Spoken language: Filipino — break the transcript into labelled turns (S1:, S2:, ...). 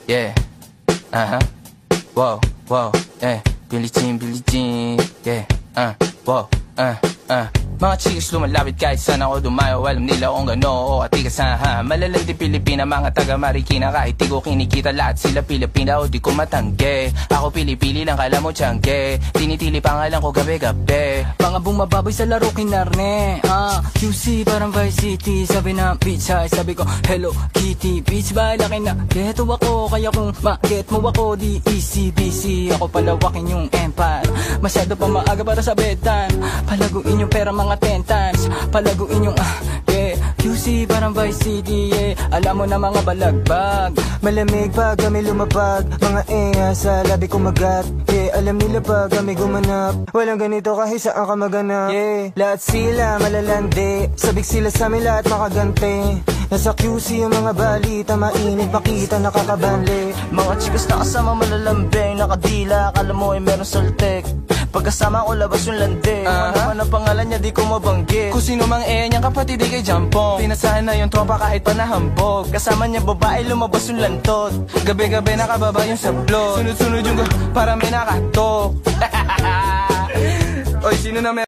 S1: Yeah. Wow, wow, Billie Jean, Billie Jean. Yeah. Wow, Mga chicks lumalapit kahit saan ako dumayo. Alam nila kung gano o atigasahan. Malalandi Pilipina, mga taga Marikina. Kahit di ko kinikita, lahat sila Pilipina o di ko matangge. Ako pili-pili lang, kala mo tiyangge. Tinitili pangalan ko gabi-gabi.
S2: Mga bumababoy sa laro kinarne. QC parang Vice City. Sabi na bitch high, sabi ko Hello Kitty. Bitch ba laki na geto ako. Kaya kung ma-get mo ako, di easy busy. Ako palawakin yung empire. Masyado pa maaga para sa bedtime. Palaguin yung pera mga 10 times. Palaguin yung QC parang Vice City, Alam mo na mga balagbag.
S3: Malamig pag kami lumapag. Mga sa labi kumagat. Alam nila pag kami gumanap. Walang ganito kahit saan ka maganap. Lahat sila malalandi. Sabik sila sa amin lahat makaganti. Nasa QC yung mga balita. Mainit makita nakakabanli.
S4: Mga chikas na kasama malalambing. Nakadila akala mo ay meron saltek. Pagkasama ko labas yung lande. Naman ang pangalan niya di ko mabanggit.
S1: Kung sino mang niyang kapatid di kay Jampong. Pinasahan na yung tropa kahit panahambog.
S4: Kasama niya babae lumabas yung lantot.
S1: Gabi-gabi nakababa yung sablot. Sunod-sunod yung para may nakatok. Oy, sino na